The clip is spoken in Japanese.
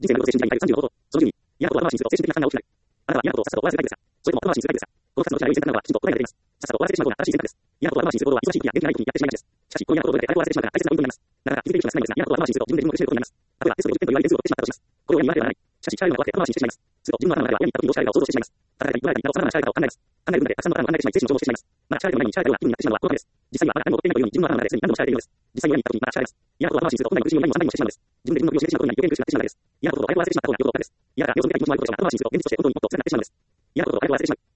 人生の精神的に35度。その順に、嫌なことは後回しにすると精神的な負担が大きくなる。あなたは嫌なことをさっさと終わらせたいですか？それとも後回しにするたいですか？この二つのどちらが優先されるのは、きちんと答えが出ています。さっさと終わらせてしまう方が正しい選択です。嫌なことを後回しにする行動は忙しい時や元気がない時にやってしまいがちです。しかし、この嫌なことを覚えて早く終わらせてしまうから大切なポイントになります。なかなか気づける人が少ないのですが、嫌なことは後回しにすると自分で自分を苦しめることになります。自分で自分を苦しめることにより自分のたとえテストで4倍点数を取ってしまったとします。これを言われはならない。しかし、力のことは後回しにしてしまいます。すると自分の頭の中では親に言った時にどうしたらいいかを想像してしまいます。叩かれたり、怒られたり、なおさらなら力を考えます。考える分でたくさんのパターンを考えてしまい、精神の消耗をしてしまいます。まだ力の前に力がような気分になってしまうのはこのためです。実際にはまだ何も起こっていないというように自分の頭の中で常に何度も力がいるのです。実際に親に言った時にまだ力がいます。嫌なことを後回しにすると本来の苦しみを何も3倍もしてしまうのです。自分で自分の苦しめてしまうことに余計に苦しくなってしまうからです。嫌なことを早く終わらせてしまった方がよほど楽です。嫌だから様子を見たい気持ちもあることが後回しにすると現実として本当にもっと辛くなってしまうのです。嫌なことを早く終わらせてしまう。